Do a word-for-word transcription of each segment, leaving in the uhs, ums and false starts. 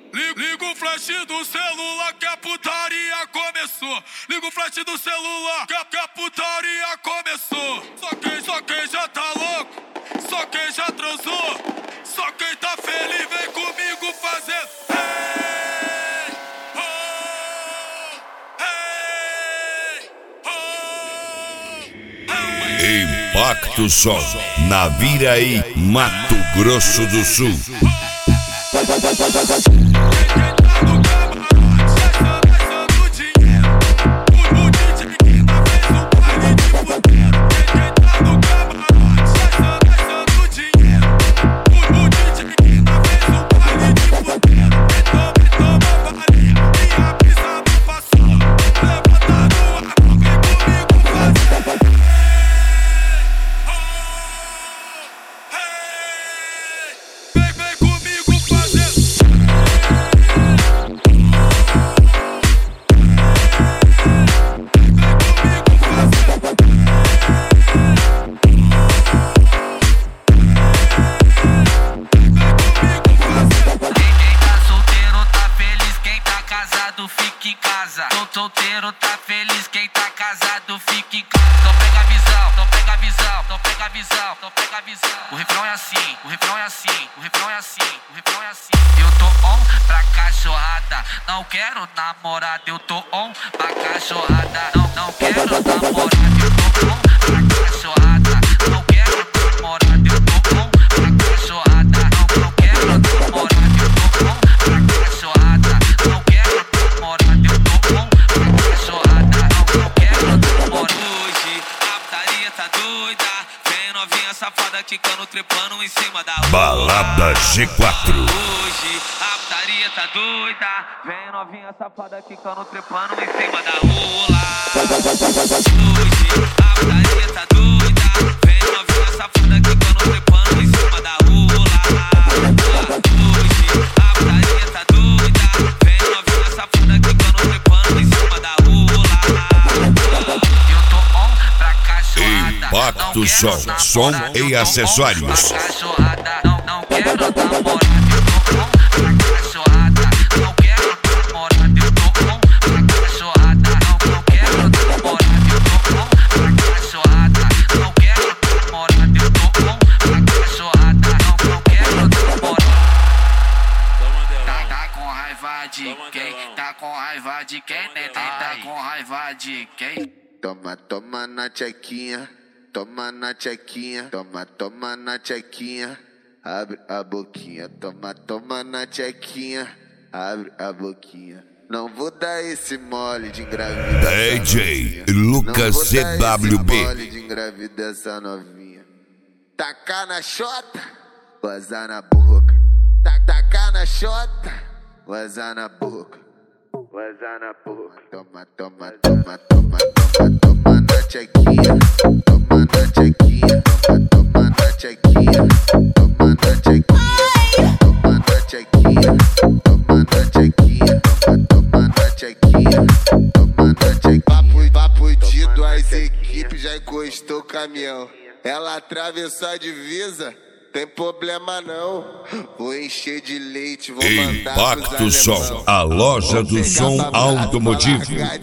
Liga o flash do celular que a putaria começou. Liga o flash do celular que a, que a putaria começou. Só quem, só quem já tá louco, só quem já transou, só quem tá feliz vem comigo fazer. Hey, oh, hey, oh, hey. Impacto Som, Naviraí, Mato Grosso do Sul. Solteiro tá feliz, quem tá casado fica em casa. Então pega a visão, então pega a visão, então pega a visão, então pega a visão. O refrão é assim, o refrão é assim, o refrão é assim, o refrão é assim. Eu tô on pra cachorrada, não quero namorada. Eu tô on pra cachorrada, não, não quero namorada. Eu tô on pra cachorrada, não quero namorada. Eu tô on pra cachorrada, não, não quero namorada. Eu tô on pra cachorrada, não quero namorada. Eu tô on safada quicando, trepando em cima da rua. Balada G quatro. Hoje a putaria tá doida. Vem novinha safada quicando, trepando em cima da rua. Hoje a putaria tá doida. Vem novinha safada quicando, trepando em cima da rua. Hoje a putaria tá doida. Vem novinha safada quicando, trepando em cima da rua. Eu tô on pra cachorrada. Impacto Som, som e acessórios. Cachorrada, não, não quero namorada. Eu tô on pra cachorrada, não quero namorada. Eu tô on pra cachorrada, não, não quero namorada. Eu tô on pra cachorrada, não quero namorada. Eu tô on pra cachorrada, não, não quero namorada. Tá, tá com raiva de quem? Tá com raiva de quem, né? Tá com raiva de quem? Toma, toma na tchequinha, toma na tchequinha, toma, toma na tchequinha, abre a boquinha, toma, toma na tchequinha, abre a boquinha. Não vou dar esse mole de engravidar D J Lucas C W B. Não vou dar esse mole de engravidar essa novinha. Tacar na xota, gozar na boca. Tacar na xota, gozar na boca. Gozar na boca. Toma, toma, toma, toma, toma, toma na tchequinha. Toma na tchequinha. Toma, toma na tchequinha. Toma na tchequinha. Toma na tchequinha. Toma na tchequinha. Toma na tchequinha. Toma na tchequinha. Papo, papo dido, as equipes já encostou o caminhão. Ela atravessou a divisa. Tem problema não, vou encher de leite, vou mandar Impacto Som, a loja do som automotivo.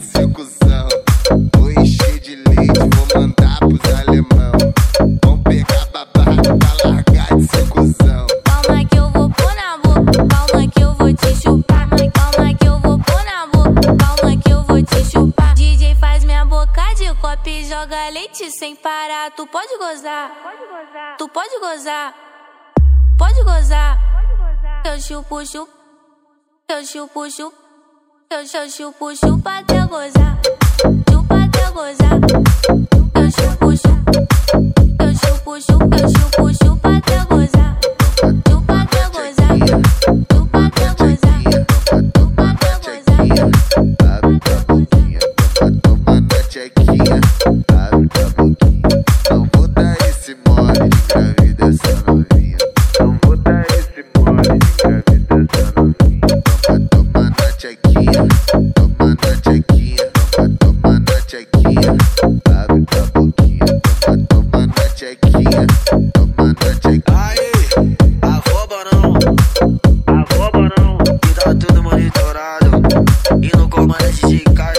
Vou encher de leite, vou mandar pros alemão. Vão pegar babaca pra largar de ser cuzão. Calma que eu vou pôr na boca, calma que eu vou te chupar. Calma que eu vou pôr na boca, calma que eu vou te chupar. D J faz minha boca de copo e joga leite sem parar. Tu pode gozar, tu pode gozar, pode gozar. Eu chupo, chupo, eu chupo, chupo, eu chupo, chupo até gozar, chupa até gozar. Eu chupo, chupo, eu chupo, chupo, eu chupo, chupa até gozar, chupa até gozar, chupa até gozar, chupa até gozar. Abre a boquinha, toma na tchequinha. Abre a boquinha, não vou dar esse mole de engravidar essa novinha. Não vou dar esse mole de engravidar essa novinha. Toma, toma na tchequinha. Toma na tchequinha. Toma na tchequinha. Abre a boquinha, toma, toma na tchequinha. Toma na tchequinha. Aí, arroba não. Mano, D J Caio